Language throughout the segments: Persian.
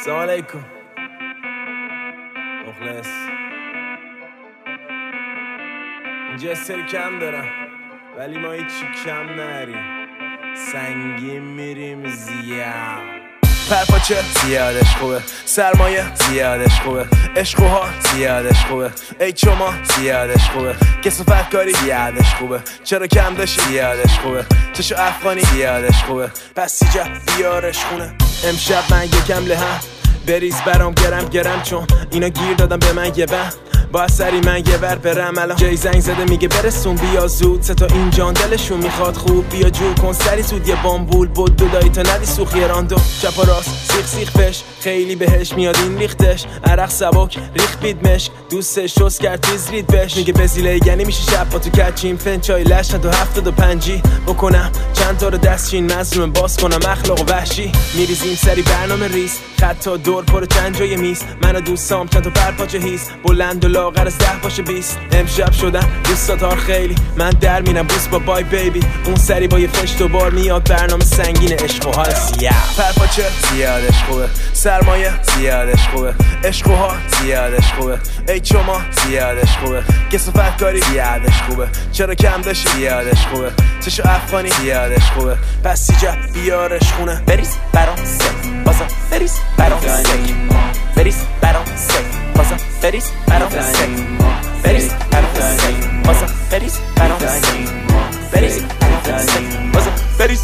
سلام علیکم مخلص. اینجا یه سری کم دارم ولی ما هیچی کم نریم، سنگین میریم زیاد. پرپاچه زیادش خوبه، سرمایه زیادش خوبه، عشق و حال زیادش خوبه، ای چما زیادش خوبه، کسافت کاری زیادش خوبه، چرا کم داشتی زیادش خوبه، چشو افغانی زیادش خوبه، پس سیجا بیارش خونه. امشب من یکم لهم بریز برام گرم چون اینا گیر دادم به من یه بهم، با سری من یه ور برم الان. جای زنگ زده میگه برسون بیا زود، سه تا این جان دلشون میخواد خوب بیا جور کن سری زود، یه بامبول بود دو دایی تا ندی سوخ یه راندو چپ و راست سیخ پش خیلی بهش میاد این ریختش، عرق سبک ریخ بید مشک دوستش شست کرد تیز رید بش، میگه بزیله یعنی میشه شب با تو کچیم فنچای لشن تو 75 بکنم چند تا رو دستچین مظلوم باز کنم اخلاق و وحشی، میریزیم سری برنامه ریس خط تا دور پر چند جای میز، من و دوستام چند تا پرپاچه هیس بلند و لاغر از 10 باشه 20. امشب شدن دوستاتار خیلی من در میرم بوس با بای بیبی، اون سری با یه فش دوبار میاد برنامه سنگین عشق و حال سیاه. پرپاچه زیادش خوبه، سرمایه زیادش خوبه، عشق و حال زیادش خوبه، ای چما زیادش خوبه، کسافت کاری زیادش خوبه، چرا کم داشتی زیادش خوبه، چشو افغانی زیادش خوبه، پس سیجا بیارش خونه. بریز برام سک بازا بریز برام سک بریز برام سک بازا بریز برام سک بریز برام سک بازا بریز برام سک بریز برام سک بازا بریز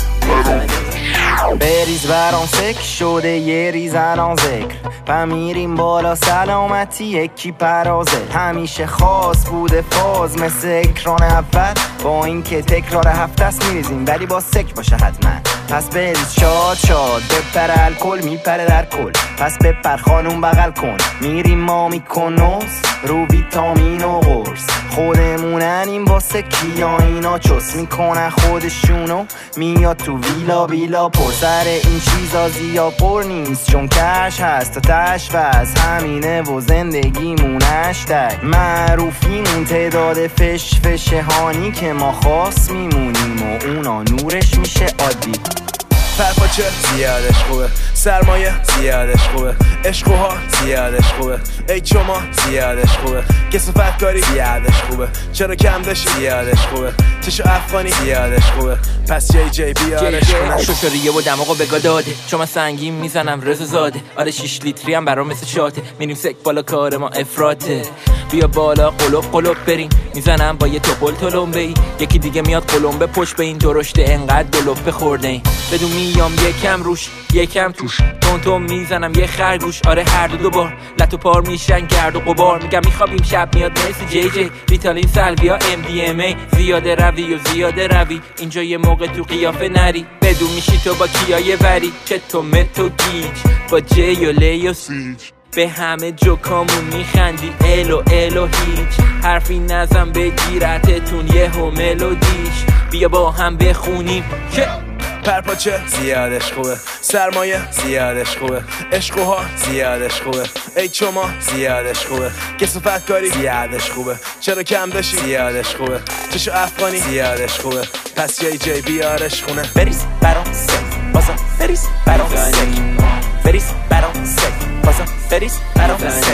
بریز برام سک شده یه ریز الان ذکر میریم بالا سلامتی یکی پرازه، همیشه خاص بوده فاز مثل اکران اول با اینکه تکرار هفته است میریزیم ولی با سک باشه حتما، پس بریز شاد شاد بپر الکل میپره در کل، پس بپر خانوم بغل کن میریم ما میکنوس رو ویتامین و قرص خودمونن واسه کیا اینا چس میکنن خودشونو میاد تو ویلا پر سر این چیزا زیاد پر نیست چون کش هست تا تش وز همینه و زندگیمونش تک معروفیمون تعداد فش هانی که ما خاص میمونیم و اونا نورش میشه عادی. پرپاچه زیادش خوبه، سرمایه زیادش خوبه، عشق و حال زیادش خوبه، ای چما زیادش خوبه، کسافت کاری زیادش خوبه، چرا کم داشتی زیادش خوبه، چشو افغانی زیادش خوبه، پس جی بیارش کنه. شوشوریه و دماغو بگا داده چون من سنگین میزنم رضا زاده، آره 6 لیتری هم برام مثل شاته، میریم سک بالا کار ما افراطه، بیا بالا قلوب بریم میزنم با یه توپل تلمبه ای، یکی دیگه میاد قلمبه پشت به این درشته انقدر دلوپ خورده این بدون میام یکم روش یکم توش تون میزنم یه خرگوش، آره هر دو بار لتو پار میشن گرد و غبار، میگم میخوابیم شب میاد مرسی جی ریتالین سلویا MDMA زیاده روی اینجا یه موقع تو قیافه نری بدون میشی تو با کیای وری چه تو متو گیج با جی و لی و سیج به همه جوکامون میخندی الو هیچ حرفی نزن بگیرتتون یه هم ملودیش بیا با هم بخونیم که پرپاچه زیادش خوبه، سرمایه زیادش خوبه، عشق و حال زیادش خوبه، ای چما زیادش خوبه، کسافت کاری زیادش خوبه، چرا کم داشتی زیادش خوبه، چشو افغانی زیادش خوبه، پس جی بیارش خونه. بریز برام سک بازا بریز برام سک بریز برام سک بازا بریز برام سک